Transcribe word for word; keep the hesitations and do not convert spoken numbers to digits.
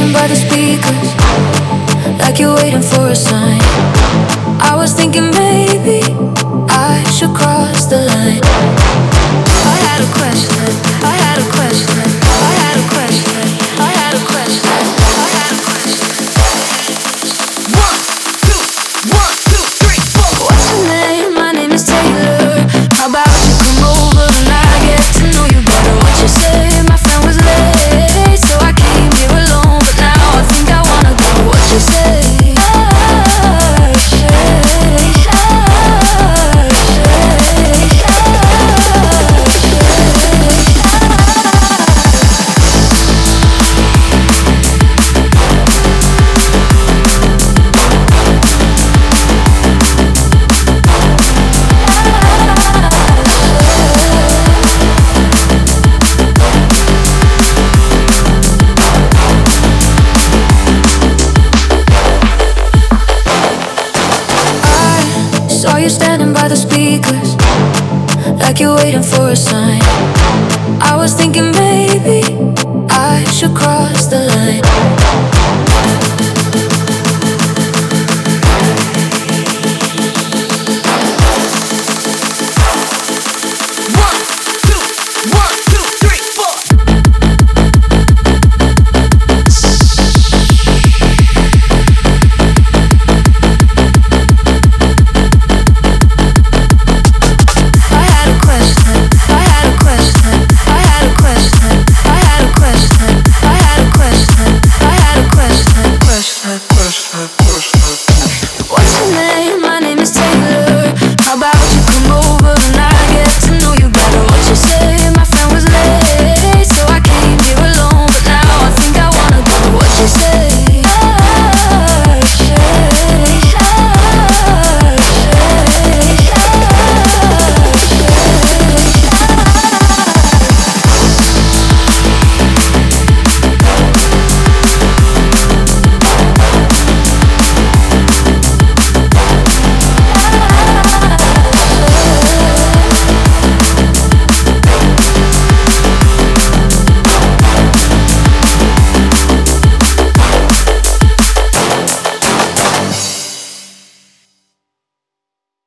standing by the speakers, like you're waiting for a sign. I was thinking maybe I should cross the line. I had a question, I had a question, I had a question, I had a question, I had a question. One, two, one, two, three, four. What's your name? My name is Taylor. How about you come over and I get to know you better? What you say? My friend was late, so I came here alone, but now I think I wanna go. What you say? Saw you standing by the speakers, like you're waiting for a sign. I was thinking maybe I should cross the line.